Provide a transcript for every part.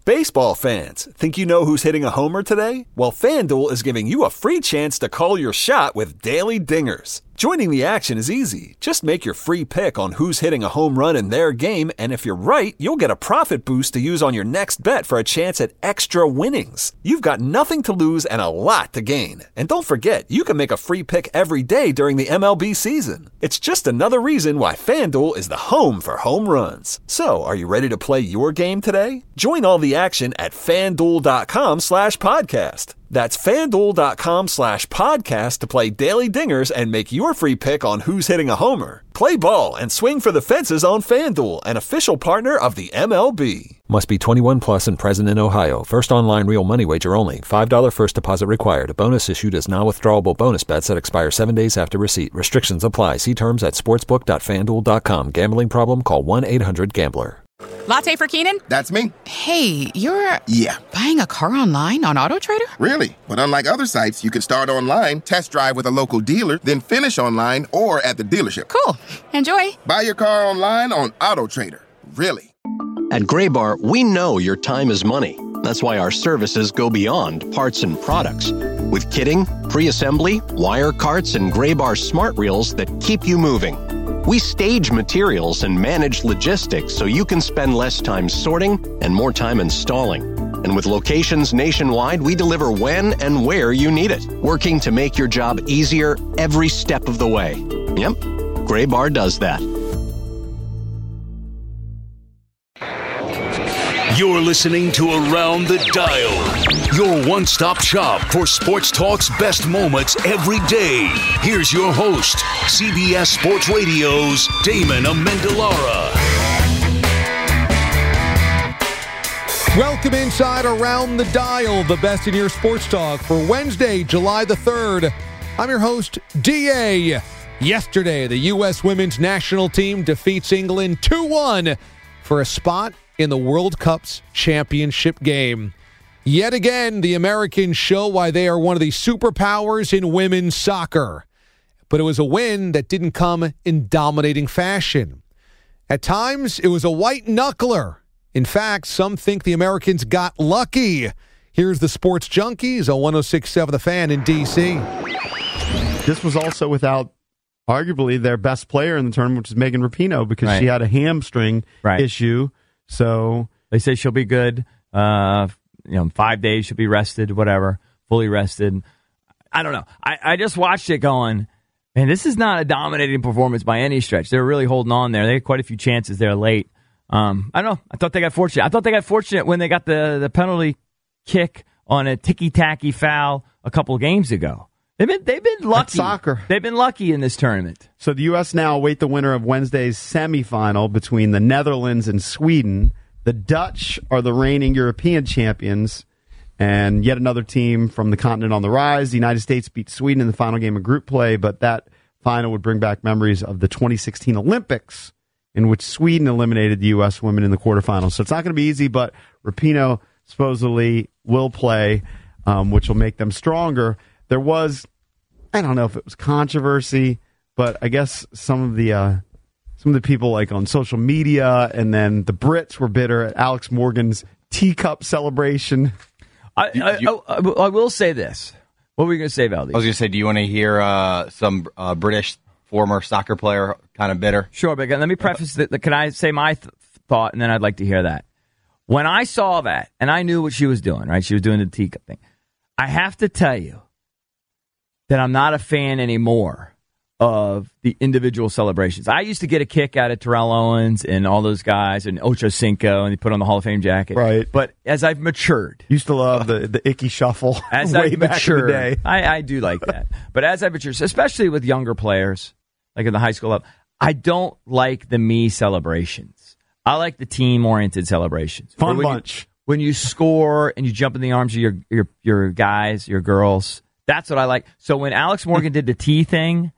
Baseball fans, think you know who's hitting a homer today? Well, FanDuel is giving you a free chance to call your shot with Daily Dingers. Joining the action is easy. Just make your free pick on who's hitting a home run in their game, and if you're right, you'll get a profit boost to use on your next bet for a chance at extra winnings. You've got nothing to lose and a lot to gain. And don't forget, you can make a free pick every day during the MLB season. It's just another reason why FanDuel is the home for home runs. So, are you ready to play your game today? Join all the action at FanDuel.com/podcast. That's FanDuel.com/podcast to play Daily Dingers and make your free pick on who's hitting a homer. Play ball and swing for the fences on FanDuel, an official partner of the MLB. Must be 21 plus and present in Ohio. First online real money wager only. $5 first deposit required. A bonus issued as non-withdrawable bonus bets that expire 7 days after receipt. Restrictions apply. See terms at sportsbook.fanduel.com. Gambling problem? Call 1-800-GAMBLER. Latte for Keenan? That's me. Hey, you're... Yeah. Buying a car online on AutoTrader? Really? But unlike other sites, you can start online, test drive with a local dealer, then finish online or at the dealership. Cool. Enjoy. Buy your car online on AutoTrader. Really. At Graybar, we know your time is money. That's why our services go beyond parts and products. With kitting, pre-assembly, wire carts, and Graybar smart reels that keep you moving. We stage materials and manage logistics so you can spend less time sorting and more time installing. And with locations nationwide, we deliver when and where you need it, working to make your job easier every step of the way. Yep, Graybar does that. You're listening to Around the Dial, your one-stop shop for sports talk's best moments every day. Here's your host, CBS Sports Radio's Damon Amendolara. Welcome inside Around the Dial, the best in your sports talk for Wednesday, July the 3rd. I'm your host, DA. Yesterday, the U.S. women's national team defeats England 2-1 for a spot in the World Cup's championship game. Yet again, the Americans show why they are one of the superpowers in women's soccer. But it was a win that didn't come in dominating fashion. At times, it was a white knuckler. In fact, some think the Americans got lucky. Here's the Sports Junkies on 106.7 The Fan in D.C. This was also without arguably their best player in the tournament, which is Megan Rapinoe, because she had a hamstring issue. So they say she'll be good. 5 days she'll be rested, whatever, fully rested. I don't know. I just watched it going, man, this is not a dominating performance by any stretch. They're really holding on there. They had quite a few chances there late. I don't know. I thought they got fortunate. I thought they got fortunate when they got the penalty kick on a ticky-tacky foul a couple of games ago. They've been lucky. That's soccer. They've been lucky in this tournament. So the U.S. now await the winner of Wednesday's semifinal between the Netherlands and Sweden. The Dutch are the reigning European champions, and yet another team from the continent on the rise. The United States beat Sweden in the final game of group play, but that final would bring back memories of the 2016 Olympics, in which Sweden eliminated the U.S. women in the quarterfinals. So it's not going to be easy, but Rapinoe supposedly will play, which will make them stronger. There was, I don't know if it was controversy, but I guess some of the people like on social media, and then the Brits were bitter at Alex Morgan's teacup celebration. I will say this. What were you going to say, Valdi? I was going to say, do you want to hear some British former soccer player kind of bitter? Sure, but let me preface that. Can I say my thought, and then I'd like to hear that. When I saw that, and I knew what she was doing, right? She was doing the teacup thing. I have to tell you that I'm not a fan anymore of the individual celebrations. I used to get a kick out of Terrell Owens and all those guys and Ocho Cinco, and they put on the Hall of Fame jacket. Right. But as I've matured. Used to love the icky shuffle as way I've back matured, in the day. I do like that. But as I've matured, especially with younger players, like in the high school level, I don't like the me celebrations. I like the team-oriented celebrations. Fun bunch. When you score and you jump in the arms of your guys, your girls, that's what I like. So when Alex Morgan did the tea thing,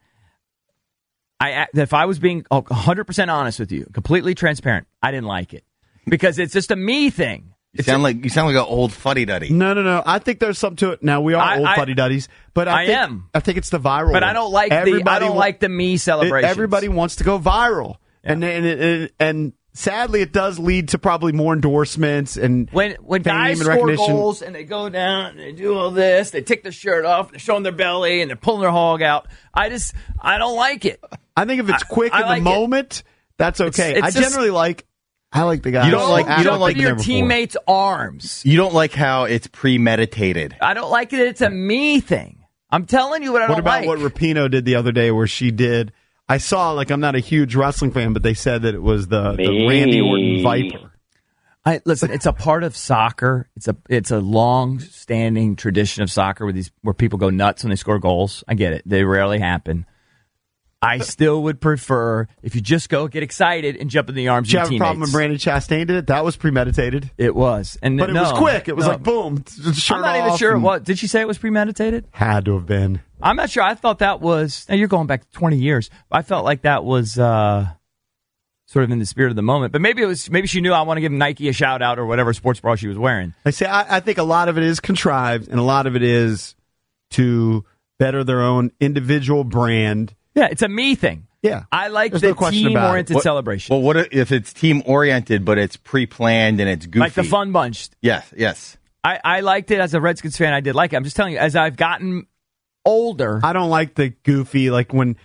if I was being 100% honest with you, completely transparent, I didn't like it because it's just a me thing. You sound like an old fuddy-duddy. No. I think there's something to it. Now we are old fuddy-duddies, but I think it's the viral. But one. I don't like the me celebration. Everybody wants to go viral, and sadly, it does lead to probably more endorsements and when guys and score recognition. goals and they go down and they do all this, they take their shirt off, they're showing their belly and they're pulling their hog out. I don't like it. I think if it's quick in the moment, that's okay. It's I generally I like the guy. You don't like your teammates' arms. You don't like how it's premeditated. I don't like it. It's a me thing. I'm telling you what I don't like. What Rapinoe did the other day where she did? I saw, I'm not a huge wrestling fan, but they said that it was the Randy Orton Viper. Listen, it's a part of soccer. It's a long-standing tradition of soccer where people go nuts when they score goals. I get it. They rarely happen. I still would prefer if you just go get excited and jump in the arms of your teammates. Did you have a problem when Brandon Chastain did it? That was premeditated. It was. But it was quick. It was boom. I'm not even sure what. Did she say it was premeditated? Had to have been. I'm not sure. I thought that was. Now you're going back 20 years. I felt like that was sort of in the spirit of the moment. But maybe she knew I want to give Nike a shout out or whatever sports bra she was wearing. I think a lot of it is contrived and a lot of it is to better their own individual brand. Yeah, it's a me thing. Yeah. I like the team-oriented celebration. Well, what if it's team-oriented, but it's pre-planned and it's goofy? Like the Fun Bunch. Yes. I liked it as a Redskins fan. I did like it. I'm just telling you, as I've gotten older. I don't like the goofy, when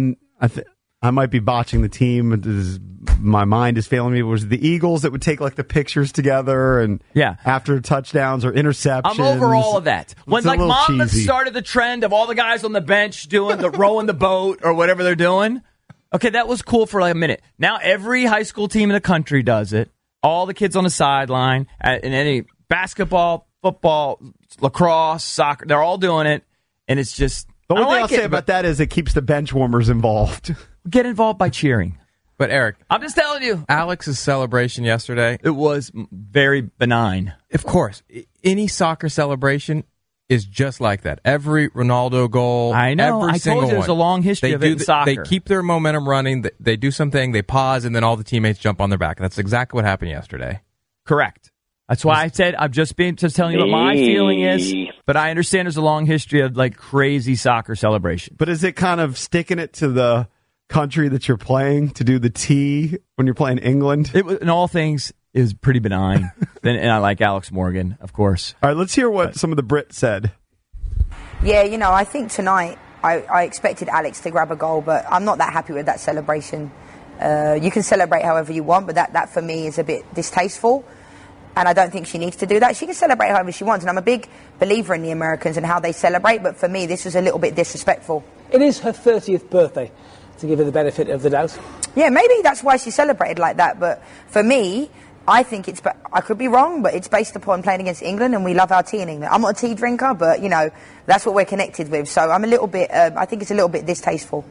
I might be botching the team. My mind is failing me. It was the Eagles that would take the pictures together and after touchdowns or interceptions. I'm over all of that. When Monmouth cheesy. started the trend of all the guys on the bench doing the rowing the boat or whatever they're doing, okay, that was cool for a minute. Now every high school team in the country does it. All the kids on the sideline in any basketball, football, lacrosse, soccer, they're all doing it, and it's just. The only thing I'll say about that is it keeps the bench warmers involved. Get involved by cheering. But Eric, I'm just telling you. Alex's celebration yesterday. It was very benign. Of course. Any soccer celebration is just like that. Every Ronaldo goal. I know. Every I told you there's a long history of it in soccer. They keep their momentum running. They do something. They pause, and then all the teammates jump on their back. That's exactly what happened yesterday. Correct. That's why I said I'm just telling you what my feeling is. But I understand there's a long history of crazy soccer celebration. But is it kind of sticking it to the country that you're playing to do the T when you're playing England? In all things, is pretty benign. And I like Alex Morgan, of course. All right, let's hear what some of the Brits said. Yeah, I think tonight I expected Alex to grab a goal, but I'm not that happy with that celebration. You can celebrate however you want, but that for me is a bit distasteful. And I don't think she needs to do that. She can celebrate however she wants. And I'm a big believer in the Americans and how they celebrate. But for me, this was a little bit disrespectful. It is her 30th birthday, to give her the benefit of the doubt. Yeah, maybe that's why she celebrated like that. But for me, I think I could be wrong, but it's based upon playing against England, and we love our tea in England. I'm not a tea drinker, but, that's what we're connected with. So I'm a little bit, I think it's a little bit distasteful.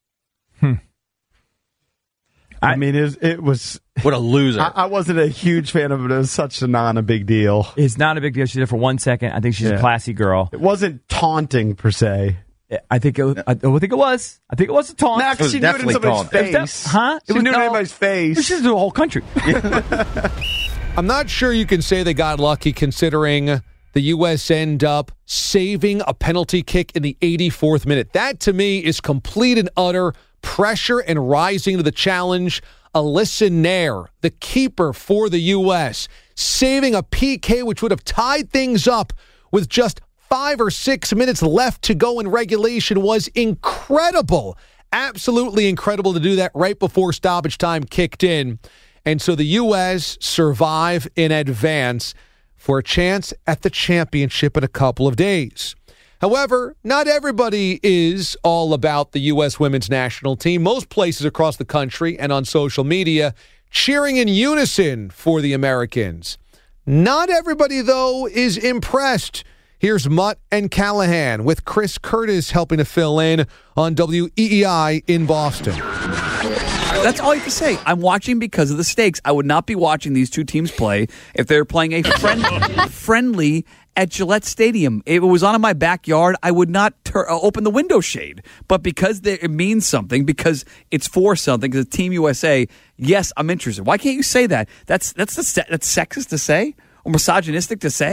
I mean, it was... What a loser. I wasn't a huge fan of it. It was such a big deal. It's not a big deal. She did it for 1 second. I think she's a classy girl. It wasn't taunting, per se. I think it was. I think it was a taunt. Nah, because she knew it in somebody's face. She knew it in anybody's face. She did the whole country. I'm not sure you can say they got lucky considering the U.S. end up saving a penalty kick in the 84th minute. That, to me, is complete and utter pressure and rising to the challenge. Alyssa Nair, the keeper for the U.S., saving a PK which would have tied things up with just 5 or 6 minutes left to go in regulation was incredible. Absolutely incredible to do that right before stoppage time kicked in. And so the U.S. survive in advance for a chance at the championship in a couple of days. However, not everybody is all about the U.S. women's national team. Most places across the country and on social media cheering in unison for the Americans. Not everybody, though, is impressed. Here's Mutt and Callahan with Chris Curtis helping to fill in on WEEI in Boston. That's all you can say. I'm watching because of the stakes. I would not be watching these two teams play if they were playing a friendly at Gillette Stadium. If it was on in my backyard, I would not open the window shade. But because it means something, because it's for something, because it's Team USA, yes, I'm interested. Why can't you say that? That's sexist to say or misogynistic to say?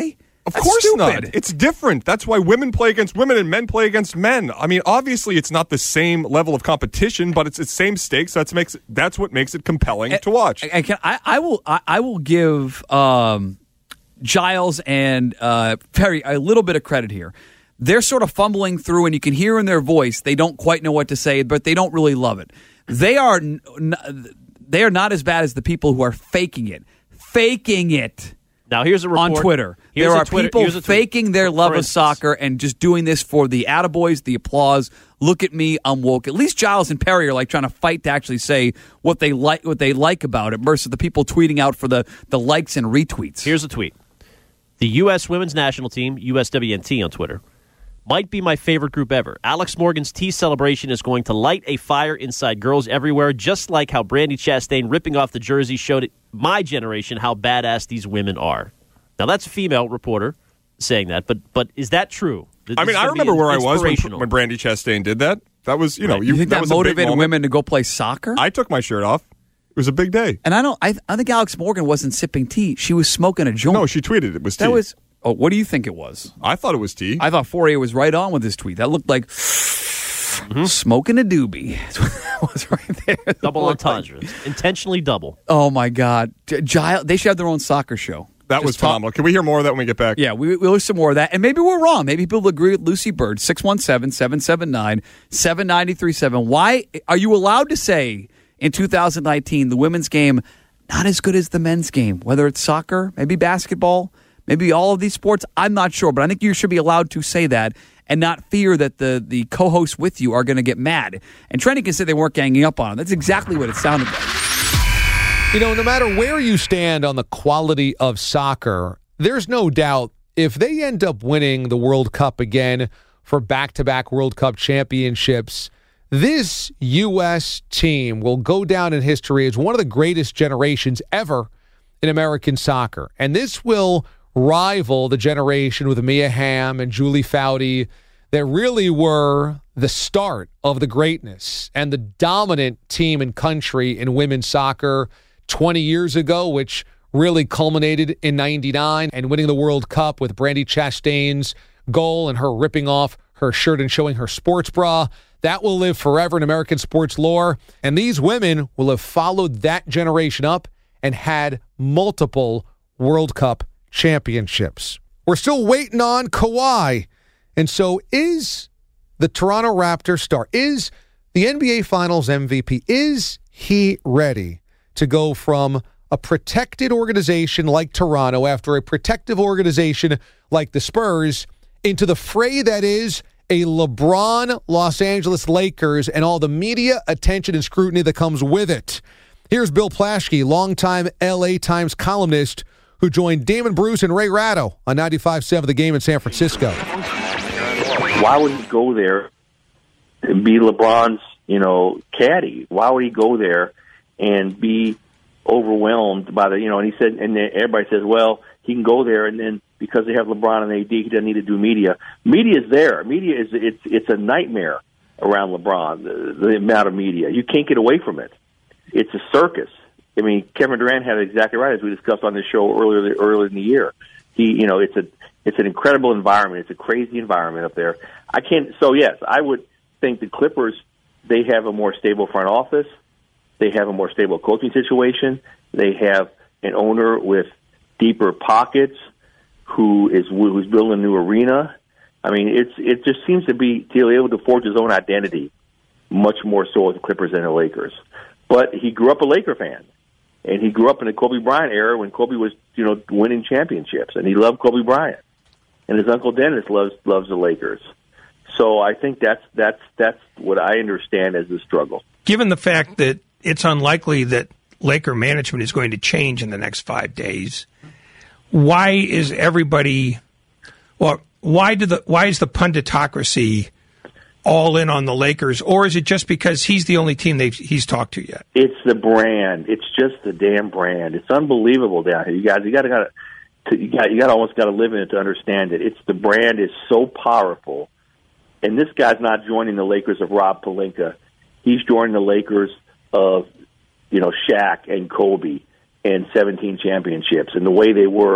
Of course not. It's different. That's why women play against women and men play against men. I mean, obviously, it's not the same level of competition, but it's the same stakes. That's what makes it compelling to watch. I will give Giles and Perry a little bit of credit here. They're sort of fumbling through, and you can hear in their voice they don't quite know what to say, but they don't really love it. They are not as bad as the people who are faking it. Now, here's a report on Twitter. There are people faking their love of soccer and just doing this for the attaboys, the applause. Look at me, I'm woke. At least Giles and Perry are like trying to fight to actually say what they like about it versus the people tweeting out for the likes and retweets. Here's a tweet. The U.S. Women's National Team, USWNT on Twitter, might be my favorite group ever. Alex Morgan's tea celebration is going to light a fire inside girls everywhere, just like how Brandi Chastain ripping off the jersey showed my generation how badass these women are. Now, that's a female reporter saying that, but is that true? I mean, I remember where I was when Brandi Chastain did that. That was, you think that motivated women to go play soccer? I took my shirt off. It was a big day. And I think Alex Morgan wasn't sipping tea. She was smoking a joint. No, she tweeted it was tea. Oh, what do you think it was? I thought it was tea. I thought Fourier was right on with his tweet. That looked like smoking a doobie. That was right there. Double entendres. Intentionally double. Oh, my God. They should have their own soccer show. That was phenomenal. Can we hear more of that when we get back? Yeah, we'll hear some more of that. And maybe we're wrong. Maybe people agree with Lucy Bird. 617-779-7937. Why are you allowed to say in 2019 the women's game not as good as the men's game? Whether it's soccer, maybe basketball, maybe all of these sports, I'm not sure. But I think you should be allowed to say that and not fear that the co-hosts with you are going to get mad. And Trendy can say they weren't ganging up on him. That's exactly what it sounded like. No matter where you stand on the quality of soccer, there's no doubt if they end up winning the World Cup again for back-to-back World Cup championships, this U.S. team will go down in history as one of the greatest generations ever in American soccer. And this will rival the generation with Mia Hamm and Julie Foudy that really were the start of the greatness and the dominant team and country in women's soccer 20 years ago, which really culminated in 99 and winning the World Cup with Brandi Chastain's goal and her ripping off her shirt and showing her sports bra. That will live forever in American sports lore. And these women will have followed that generation up and had multiple World Cup championships. We're still waiting on Kawhi. And so is the Toronto Raptors star, is the NBA Finals MVP, is he ready to go from a protected organization like Toronto after a protective organization like the Spurs into the fray that is a LeBron Los Angeles Lakers and all the media attention and scrutiny that comes with it? Here's Bill Plaschke, longtime LA Times columnist who joined Damon Bruce and Ray Ratto on 95.7 The Game in San Francisco. Why would he go there and be LeBron's, caddy? Why would he go there and be overwhelmed by and he said, and everybody says, well, he can go there, and then because they have LeBron and AD, he doesn't need to do media. Media is there. Media it's a nightmare around LeBron, the amount of media. You can't get away from it. It's a circus. I mean, Kevin Durant had it exactly right, as we discussed on this show earlier in the year. It's an incredible environment. It's a crazy environment up there. So yes, I would think the Clippers, they have a more stable front office. They have a more stable coaching situation. They have an owner with deeper pockets who's building a new arena. I mean, it just seems to be able to forge his own identity much more so with the Clippers than the Lakers. But he grew up a Laker fan, and he grew up in the Kobe Bryant era when Kobe was winning championships, and he loved Kobe Bryant. And his uncle Dennis loves the Lakers. So I think that's what I understand as the struggle. Given the fact that it's unlikely that Laker management is going to change in the next 5 days, why is everybody? Well, why is the punditocracy all in on the Lakers, or is it just because he's the only team he's talked to yet? It's the brand. It's just the damn brand. It's unbelievable down here, you guys. You got almost got to live in it to understand it. It's the brand is so powerful, and this guy's not joining the Lakers of Rob Pelinka. He's joining the Lakers of Shaq and Kobe and 17 championships and the way they were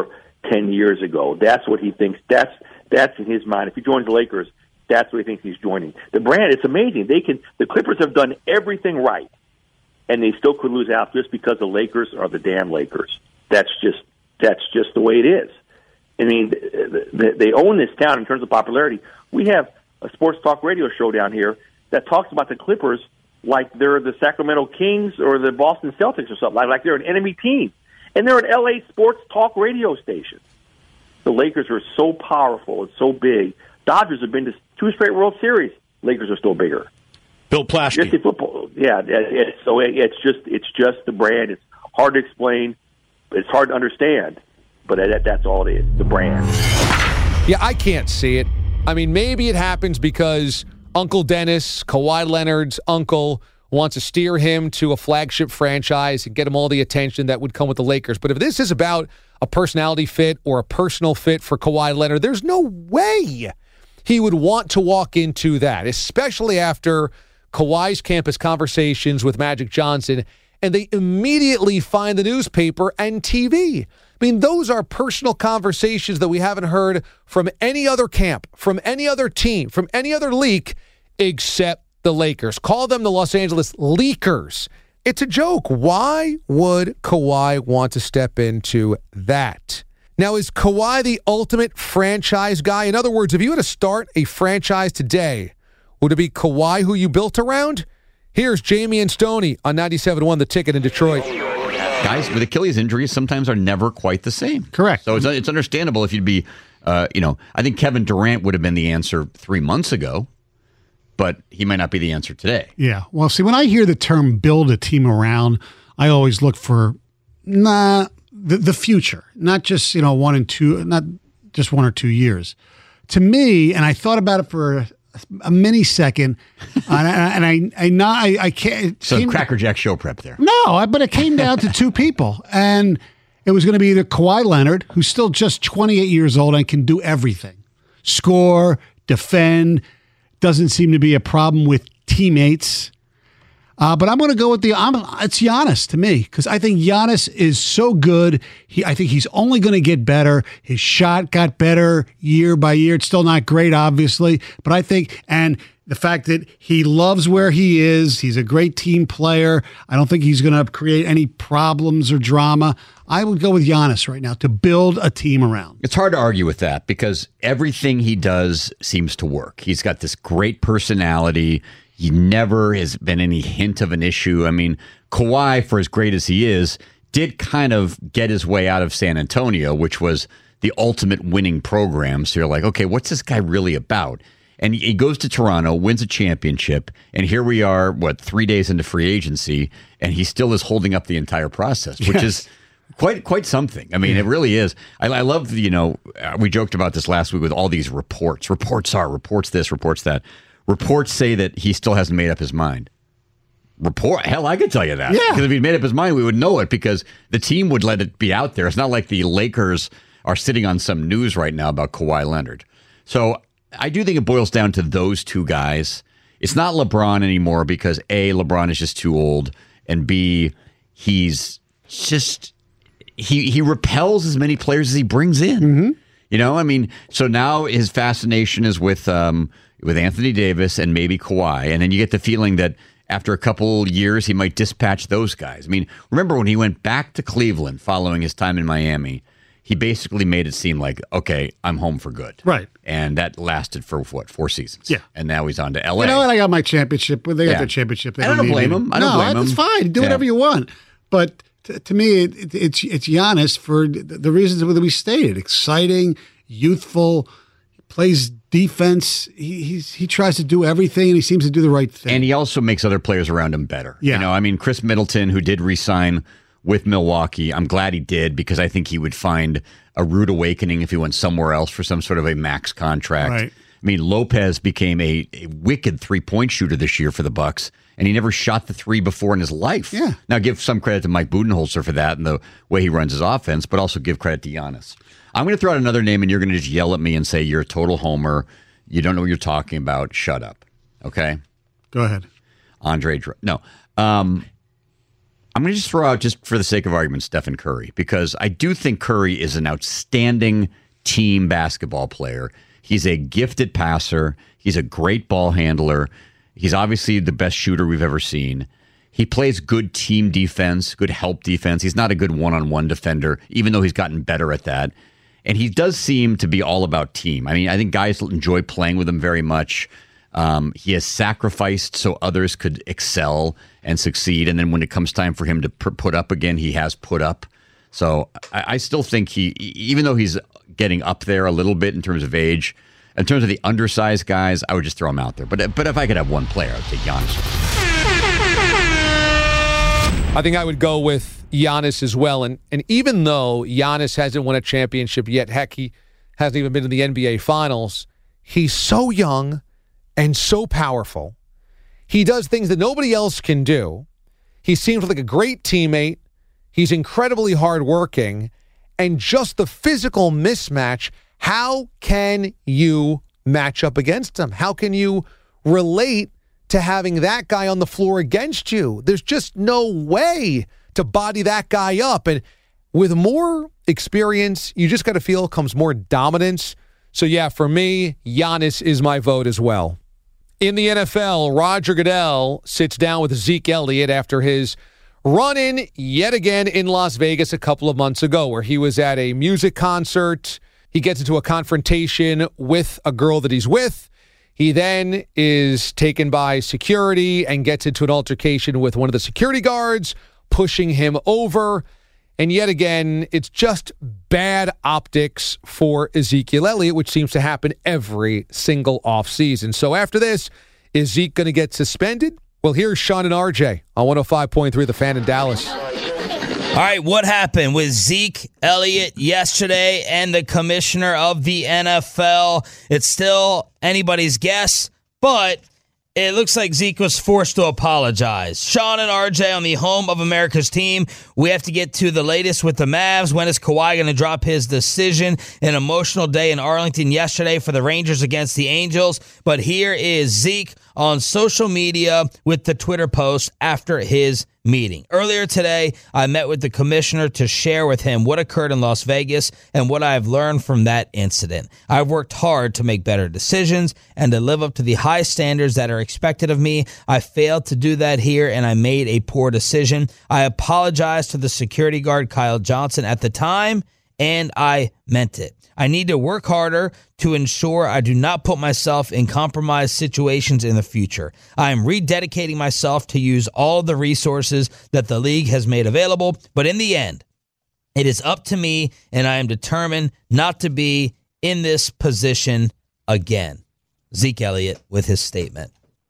10 years ago. That's what he thinks. That's in his mind. If he joins the Lakers, that's what he thinks he's joining. The brand, it's amazing. The Clippers have done everything right, and they still could lose out just because the Lakers are the damn Lakers. That's just the way it is. I mean, they own this town in terms of popularity. We have a sports talk radio show down here that talks about the Clippers like they're the Sacramento Kings or the Boston Celtics or something, like they're an enemy team. And they're an LA sports talk radio station. The Lakers are so powerful. It's so big. Dodgers have been to 2 straight World Series. Lakers are still bigger. Bill Plaschke. Just football. Yeah. So it's just the brand. It's hard to explain. It's hard to understand. But that's all it is. The brand. Yeah, I can't see it. I mean, maybe it happens because Uncle Dennis, Kawhi Leonard's uncle, wants to steer him to a flagship franchise and get him all the attention that would come with the Lakers. But if this is about a personality fit or a personal fit for Kawhi Leonard, there's no way he would want to walk into that, especially after Kawhi's campus conversations with Magic Johnson, and they immediately find the newspaper and TV. I mean, those are personal conversations that we haven't heard from any other camp, from any other team, from any other league, except the Lakers. Call them the Los Angeles Leakers. It's a joke. Why would Kawhi want to step into that? Now, is Kawhi the ultimate franchise guy? In other words, if you had to start a franchise today, would it be Kawhi who you built around? Here's Jamie and Stoney on 97.1 The Ticket in Detroit. Guys with Achilles injuries sometimes are never quite the same. Correct. So it's understandable if you'd be, I think Kevin Durant would have been the answer 3 months ago, but he might not be the answer today. Yeah. Well, see, when I hear the term build a team around, I always look for the future, not just, 1 and 2, not just 1 or 2 years. To me, and I thought about it for a mini second, and I can't. So Cracker Jack show prep there. No, but it came down to 2 people, and it was going to be either Kawhi Leonard, who's still just 28 years old and can do everything, score, defend, doesn't seem to be a problem with teammates. But I'm going to go with it's Giannis to me, because I think Giannis is so good. I think he's only going to get better. His shot got better year by year. It's still not great, obviously, but I think, and the fact that he loves where he is, he's a great team player. I don't think he's going to create any problems or drama. I would go with Giannis right now to build a team around. It's hard to argue with that because everything he does seems to work. He's got this great personality. He never has been any hint of an issue. I mean, Kawhi, for as great as he is, did kind of get his way out of San Antonio, which was the ultimate winning program. So you're like, okay, what's this guy really about? And he goes to Toronto, wins a championship, and here we are, 3 days into free agency, and he still is holding up the entire process, which is quite something. I mean, it really is. I love, we joked about this last week with all these reports. Reports this, reports that. Reports say that he still hasn't made up his mind. Hell, I could tell you that. Yeah. Because if he'd made up his mind, we would know it because the team would let it be out there. It's not like the Lakers are sitting on some news right now about Kawhi Leonard. So I do think it boils down to those 2 guys. It's not LeBron anymore because A, LeBron is just too old, and B, he's just he repels as many players as he brings in. Mm-hmm. So now his fascination is with Anthony Davis and maybe Kawhi, and then you get the feeling that after a couple years he might dispatch those guys. I mean, remember when he went back to Cleveland following his time in Miami, he basically made it seem like, okay, I'm home for good. Right. And that lasted for 4 seasons. Yeah. And now he's on to LA. And I got my championship. They got their championship. I don't blame him. It's fine. Do whatever you want. But to me, it's Giannis for the reasons that we stated. Exciting, youthful, plays defense. He tries to do everything, and he seems to do the right thing. And he also makes other players around him better. Yeah. Chris Middleton, who did re-sign with Milwaukee, I'm glad he did because I think he would find a rude awakening if he went somewhere else for some sort of a max contract. Right. I mean, Lopez became a wicked 3-point shooter this year for the Bucks, and he never shot the 3 before in his life. Yeah. Now, give some credit to Mike Budenholzer for that and the way he runs his offense, but also give credit to Giannis. I'm going to throw out another name, and you're going to just yell at me and say you're a total homer. You don't know what you're talking about. Shut up. Okay? Go ahead. No. I'm going to just throw out, just for the sake of argument, Stephen Curry, because I do think Curry is an outstanding team basketball player. He's a gifted passer. He's a great ball handler. He's obviously the best shooter we've ever seen. He plays good team defense, good help defense. He's not a good one-on-one defender, even though he's gotten better at that. And he does seem to be all about team. I mean, I think guys enjoy playing with him very much. He has sacrificed so others could excel and succeed. And then when it comes time for him to put up again, he has put up. So I still think even though he's getting up there a little bit in terms of age, in terms of the undersized guys, I would just throw him out there. But if I could have one player, I would take Giannis. I think I would go with Giannis as well. And even though Giannis hasn't won a championship yet, heck, he hasn't even been to the NBA Finals, he's so young and so powerful. He does things that nobody else can do. He seems like a great teammate. He's incredibly hardworking. And just the physical mismatch, how can you match up against him? How can you relate to having that guy on the floor against you? There's just no way to body that guy up. And with more experience, you just got to feel comes more dominance. So yeah, for me, Giannis is my vote as well. In the NFL, Roger Goodell sits down with Zeke Elliott after his run-in yet again in Las Vegas a couple of months ago, where he was at a music concert. He gets into a confrontation with a girl that he's with. He then is taken by security and gets into an altercation with one of the security guards, pushing him over. And yet again, it's just bad optics for Ezekiel Elliott, which seems to happen every single offseason. So after this, is Zeke going to get suspended? Well, here's Sean and RJ on 105.3 The Fan in Dallas. All right, what happened with Zeke Elliott yesterday and the commissioner of the NFL? It's still anybody's guess, but it looks like Zeke was forced to apologize. Sean and RJ on the home of America's team. We have to get to the latest with the Mavs. When is Kawhi going to drop his decision? An emotional day in Arlington yesterday for the Rangers against the Angels. But here is Zeke on social media with the Twitter post after his meeting. Earlier today, I met with the commissioner to share with him what occurred in Las Vegas and what I've learned from that incident. I've worked hard to make better decisions and to live up to the high standards that are expected of me. I failed to do that here and I made a poor decision. I apologized to the security guard Kyle Johnson at the time and I meant it. I need to work harder to ensure I do not put myself in compromised situations in the future. I am rededicating myself to use all the resources that the league has made available, but in the end, it is up to me, and I am determined not to be in this position again. Zeke Elliott with his statement.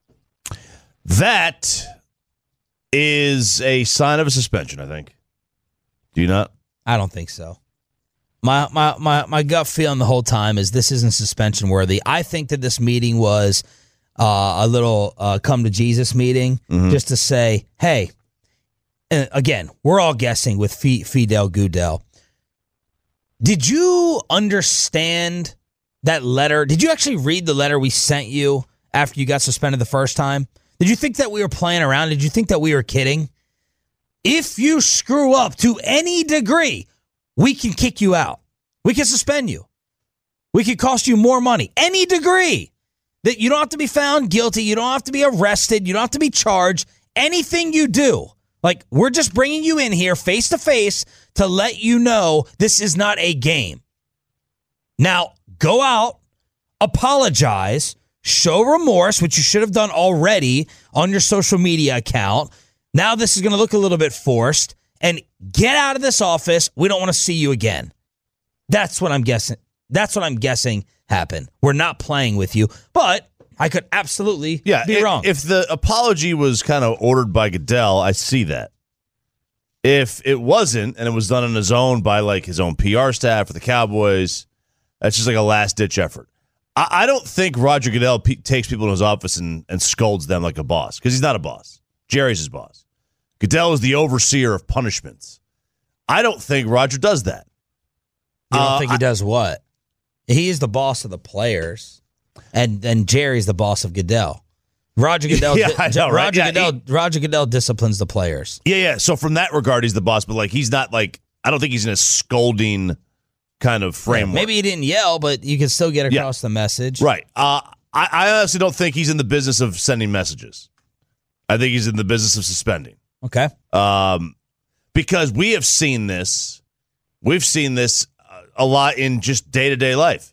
That is a sign of a suspension, I think. Do you not? I don't think so. My gut feeling the whole time is this isn't suspension worthy. I think that this meeting was a little come to Jesus meeting, just to say, hey, and again, we're all guessing with Fidel Goodell. Did you understand that letter? Did you actually read the letter we sent you after you got suspended the first time? Did you think that we were playing around? Did you think that we were kidding? If you screw up to any degree, we can kick you out. We can suspend you. We can cost you more money. Any degree. That you don't have to be found guilty. You don't have to be arrested. You don't have to be charged. Anything you do. Like, we're just bringing you in here face to face to let you know this is not a game. Now, go out, apologize, show remorse, which you should have done already on your social media account. Now this is going to look a little bit forced. And get out of this office. We don't want to see you again. That's what I'm guessing. That's what I'm guessing happened. We're not playing with you, but I could absolutely be wrong. If the apology was kind of ordered by Goodell, I see that. If it wasn't, and it was done on his own by like his own PR staff or the Cowboys, that's just like a last-ditch effort. I don't think Roger Goodell takes people in his office and scolds them like a boss, because he's not a boss. Jerry's his boss. Goodell is the overseer of punishments. I don't think Roger does that. You don't think he does what? He is the boss of the players, and Jerry's the boss of Goodell. Roger Goodell. Yeah, I know, right? Roger Goodell disciplines the players. Yeah. So from that regard, he's the boss, but like he's not like I don't think he's in a scolding kind of framework. Maybe he didn't yell, but you can still get across the message. Right. I honestly don't think he's in the business of sending messages. I think he's in the business of suspending. Okay. Because we have seen this. We've seen this a lot in just day-to-day life.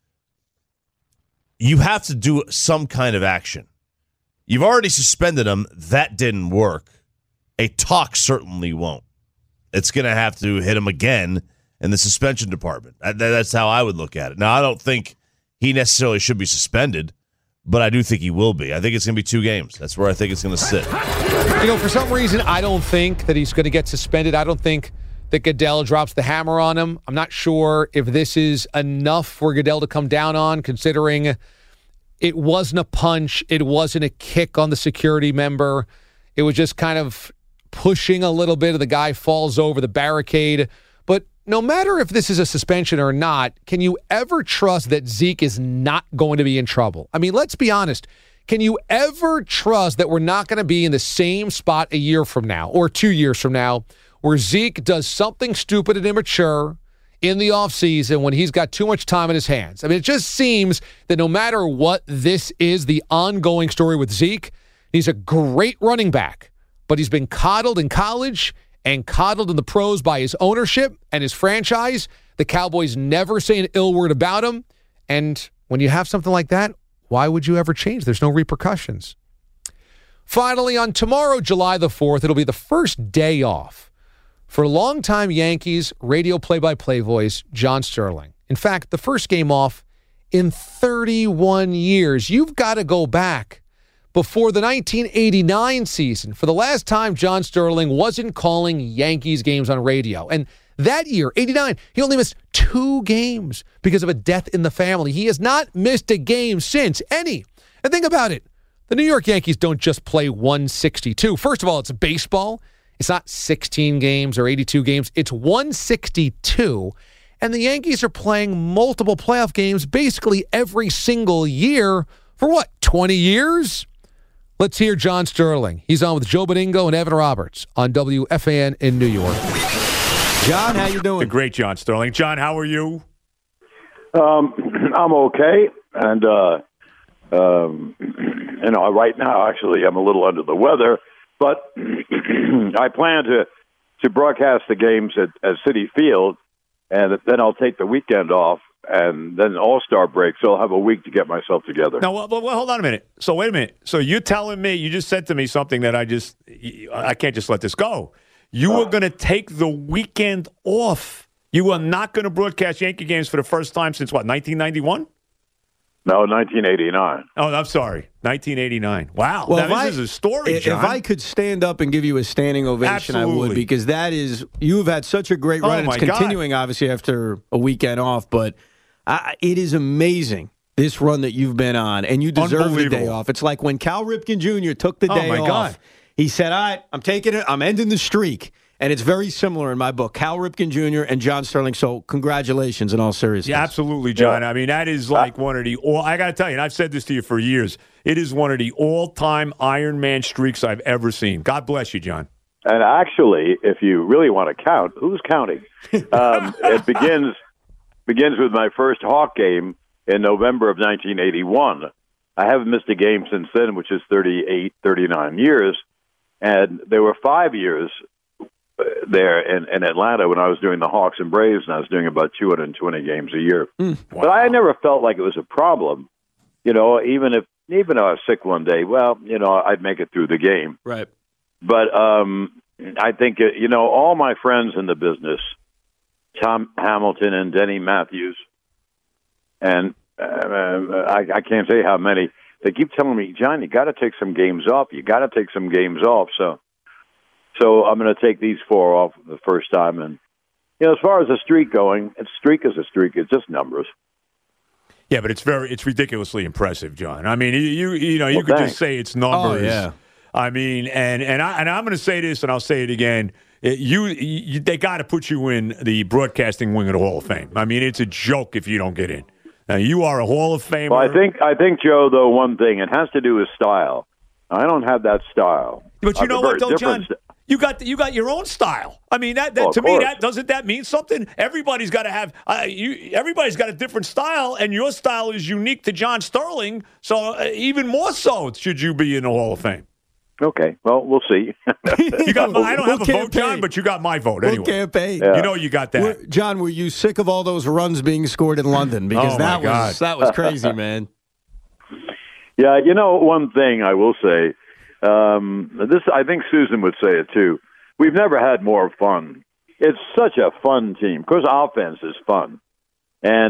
You have to do some kind of action. You've already suspended him. That didn't work. A talk certainly won't. It's going to have to hit him again in the suspension department. That's how I would look at it. Now, I don't think he necessarily should be suspended, but I do think he will be. I think it's going to be 2 games. That's where I think it's going to sit. For some reason, I don't think that he's going to get suspended. I don't think that Goodell drops the hammer on him. I'm not sure if this is enough for Goodell to come down on, considering it wasn't a punch. It wasn't a kick on the security member. It was just kind of pushing a little bit, and the guy falls over the barricade. But no matter if this is a suspension or not, can you ever trust that Zeke is not going to be in trouble? I mean, let's be honest. Can you ever trust that we're not going to be in the same spot a year from now or 2 years from now where Zeke does something stupid and immature in the offseason when he's got too much time in his hands? I mean, it just seems that no matter what this is, the ongoing story with Zeke, he's a great running back, but he's been coddled in college and coddled in the pros by his ownership and his franchise. The Cowboys never say an ill word about him. And when you have something like that, why would you ever change? There's no repercussions. Finally, on tomorrow, July the 4th, it'll be the first day off for longtime Yankees radio play-by-play voice John Sterling. In fact, the first game off in 31 years. You've got to go back before the 1989 season for the last time John Sterling wasn't calling Yankees games on radio. And that year, 89, he only missed 2 games because of a death in the family. He has not missed a game since, any. And think about it. The New York Yankees don't just play 162. First of all, it's baseball. It's not 16 games or 82 games. It's 162. And the Yankees are playing multiple playoff games basically every single year for what, 20 years? Let's hear John Sterling. He's on with Joe Beningo and Evan Roberts on WFAN in New York. John, how you doing? The great John Sterling. John, how are you? I'm okay. And, right now, actually, I'm a little under the weather. But I plan to broadcast the games at Citi Field, and then I'll take the weekend off, and then All-Star break, so I'll have a week to get myself together. Now, well, hold on a minute. So wait a minute. So you're telling me, you just said to me something that I can't just let this go. You were going to take the weekend off. You are not going to broadcast Yankee games for the first time since, what, 1991? No, 1989. Oh, I'm sorry. 1989. Wow. Well, now, this is a story, John. If I could stand up and give you a standing ovation, Absolutely. I would, because you have had such a great run. Oh, It's continuing, obviously, after a weekend off, but it is amazing, this run that you've been on, and you deserve the day off. It's like when Cal Ripken Jr. took the day off. God. He said, all right, I'm taking it. I'm ending the streak. And it's very similar in my book, Cal Ripken Jr. and John Sterling. So congratulations in all seriousness. Yeah, absolutely, John. I mean, that is like one of the I got to tell you, and I've said this to you for years, it is one of the all-time Iron Man streaks I've ever seen. God bless you, John. And actually, if you really want to count, who's counting? It begins with my first Hawk game in November of 1981. I haven't missed a game since then, which is 39 years. And there were 5 years there in Atlanta when I was doing the Hawks and Braves, and I was doing about 220 games a year. Wow. But I never felt like it was a problem. Even if I was sick one day, I'd make it through the game. Right. But I think, all my friends in the business, Tom Hamilton and Denny Matthews, and I can't say how many, they keep telling me, John, you got to take some games off. You got to take some games off. So I'm going to take these 4 off the first time. And, as far as a streak going, a streak is a streak. It's just numbers. Yeah, but it's ridiculously impressive, John. I mean, you could just say it's numbers. Oh, yeah. I mean, and I'm going to say this, and I'll say it again. They got to put you in the broadcasting wing of the Hall of Fame. I mean, it's a joke if you don't get in. Now, you are a Hall of Famer. Well, I think, Joe, though, one thing, it has to do with style. I don't have that style. But you know what, though, John? St- You got your own style. I mean, that Oh, to of me, course. doesn't that mean something? Everybody's got to have everybody's got a different style, and your style is unique to John Sterling. So even more so, should you be in the Hall of Fame? Okay, well, we'll see. You got I don't have a vote, campaign. John, but you got my vote anyway. We'll campaign. You know you got that. John, were you sick of all those runs being scored in London? Because Oh, my God. that was crazy, man. Yeah, one thing I will say, I think Susan would say it too. We've never had more fun. It's such a fun team because offense is fun, and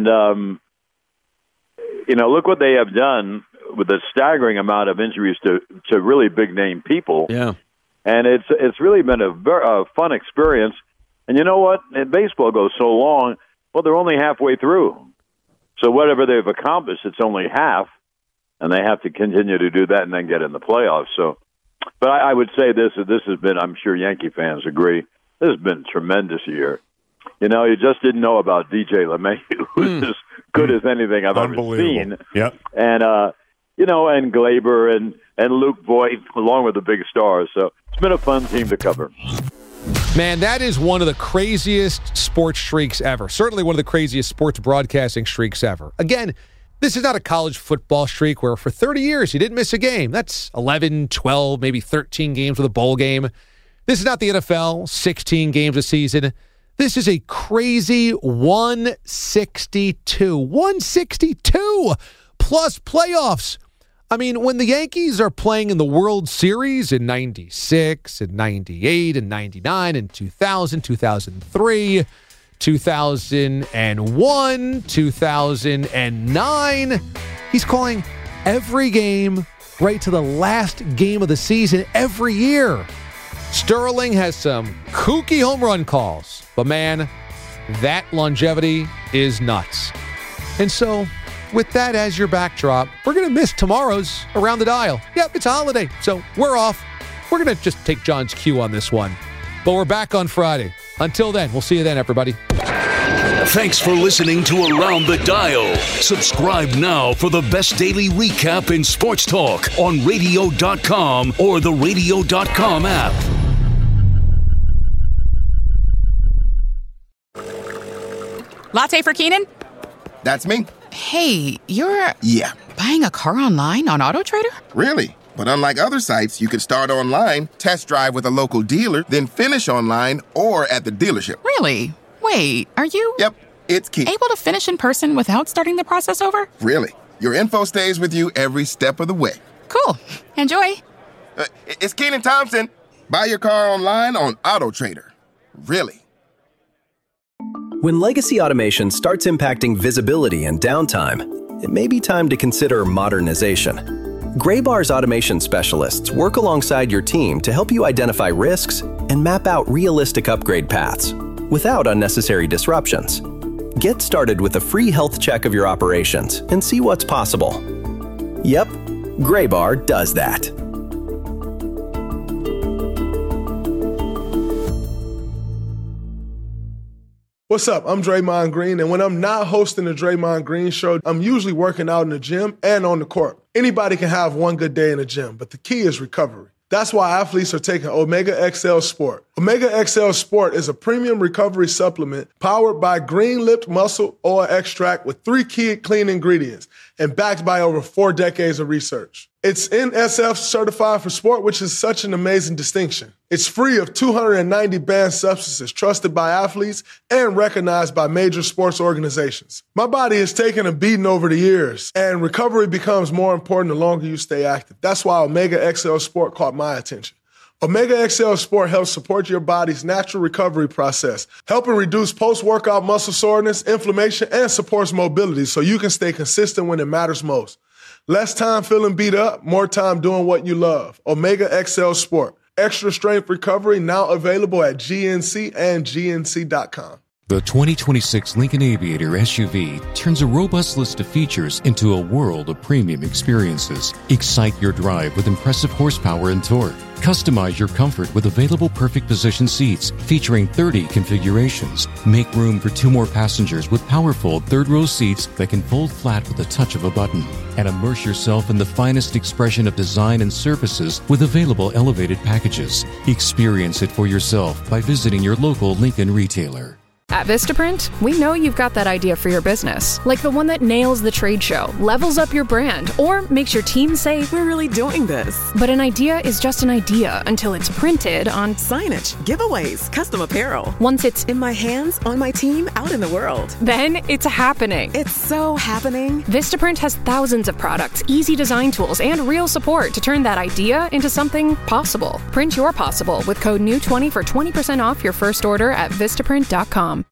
look what they have done with a staggering amount of injuries to really big name people. Yeah, and it's really been a fun experience. And you know what? And baseball goes so long. Well, they're only halfway through, so whatever they've accomplished, it's only half. And they have to continue to do that and then get in the playoffs. So, but I would say this has been, I'm sure Yankee fans agree, this has been a tremendous year. You just didn't know about DJ LeMahieu, who's as good as anything I've ever seen. Yep. And, and Glaber and Luke Voigt, along with the big stars. So it's been a fun team to cover. Man, that is one of the craziest sports streaks ever. Certainly one of the craziest sports broadcasting streaks ever. Again, this is not a college football streak where for 30 years you didn't miss a game. That's 11, 12, maybe 13 games with a bowl game. This is not the NFL, 16 games a season. This is a crazy 162. 162 plus playoffs. I mean, when the Yankees are playing in the World Series in 96 and 98 and 99 and 2000, 2003, 2001, 2009. He's calling every game right to the last game of the season every year. Sterling has some kooky home run calls, but man, that longevity is nuts. And so, with that as your backdrop, we're going to miss tomorrow's Around the Dial. Yep, it's a holiday, so we're off. We're going to just take John's cue on this one. But we're back on Friday. Until then, we'll see you then, everybody. Thanks for listening to Around the Dial. Subscribe now for the best daily recap in sports talk on radio.com or the radio.com app. Latte for Keenan? That's me. Hey, you're Yeah. buying a car online on AutoTrader? Really? But unlike other sites, you can start online, test drive with a local dealer, then finish online or at the dealership. Really? Wait, are you? Yep, it's Keenan. Able to finish in person without starting the process over? Really. Your info stays with you every step of the way. Cool. Enjoy. It's Keenan Thompson. Buy your car online on AutoTrader. Really. When legacy automation starts impacting visibility and downtime, it may be time to consider modernization. Graybar's automation specialists work alongside your team to help you identify risks and map out realistic upgrade paths without unnecessary disruptions. Get started with a free health check of your operations and see what's possible. Yep, Graybar does that. What's up? I'm Draymond Green, and when I'm not hosting the Draymond Green Show, I'm usually working out in the gym and on the court. Anybody can have one good day in the gym, but the key is recovery. That's why athletes are taking Omega XL Sport. Omega XL Sport is a premium recovery supplement powered by green-lipped muscle oil extract with 3 key clean ingredients and backed by over 4 decades of research. It's NSF certified for sport, which is such an amazing distinction. It's free of 290 banned substances trusted by athletes and recognized by major sports organizations. My body has taken a beating over the years, and recovery becomes more important the longer you stay active. That's why Omega XL Sport caught my attention. Omega XL Sport helps support your body's natural recovery process, helping reduce post-workout muscle soreness, inflammation, and supports mobility so you can stay consistent when it matters most. Less time feeling beat up, more time doing what you love. Omega XL Sport. Extra strength recovery now available at GNC and GNC.com. The 2026 Lincoln Aviator SUV turns a robust list of features into a world of premium experiences. Excite your drive with impressive horsepower and torque. Customize your comfort with available perfect position seats featuring 30 configurations. Make room for 2 more passengers with powerful third-row seats that can fold flat with the touch of a button. And immerse yourself in the finest expression of design and surfaces with available elevated packages. Experience it for yourself by visiting your local Lincoln retailer. At Vistaprint, we know you've got that idea for your business, like the one that nails the trade show, levels up your brand, or makes your team say, "We're really doing this." But an idea is just an idea until it's printed on signage, giveaways, custom apparel. Once it's in my hands, on my team, out in the world, then it's happening. It's so happening. Vistaprint has thousands of products, easy design tools, and real support to turn that idea into something possible. Print your possible with code NEW20 for 20% off your first order at Vistaprint.com.